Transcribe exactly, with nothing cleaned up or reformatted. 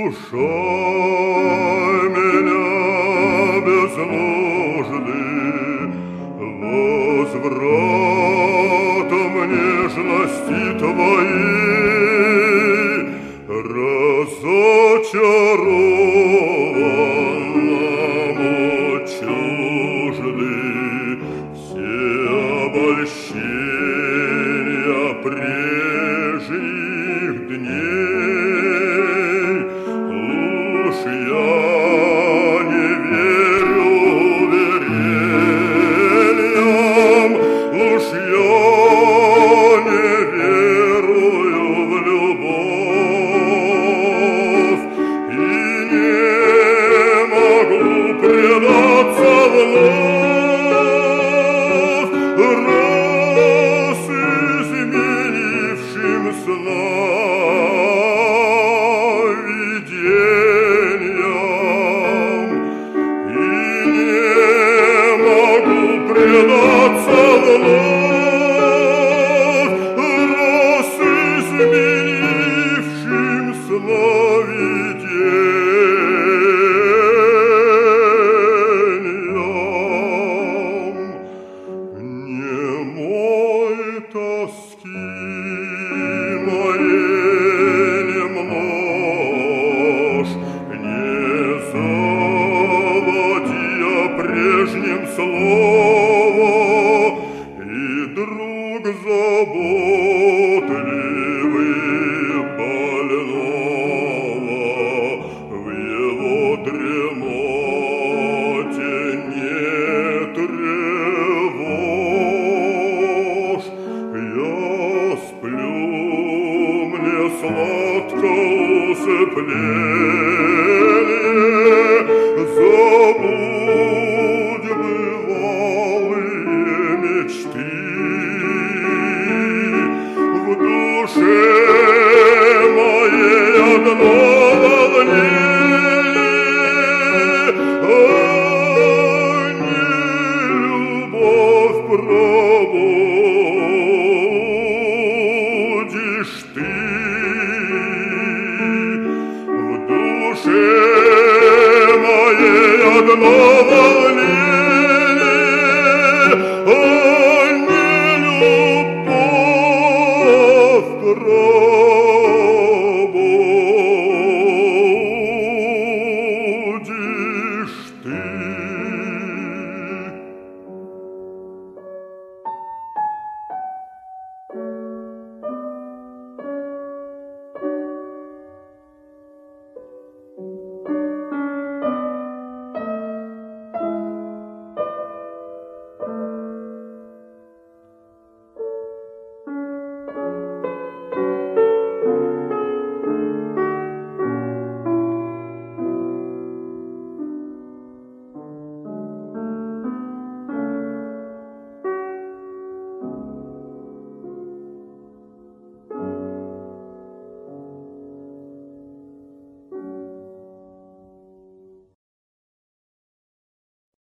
душа меня без нужды возвратом нежности твоей разочарованному чужды все обольщения прежних дней. Уж я не верю верениям, уж я не верую в любовь и не могу предаться вновь раз изменившим сновидениям и не могу предаться вновь раз изменившим сновидениям. Немой тоски моей не множь, не заводи о прежнем слово, и друг заботливый больного в его дремоте не тревожь. Я сплю, мне сладко усыпление, забудь бывалые мечты.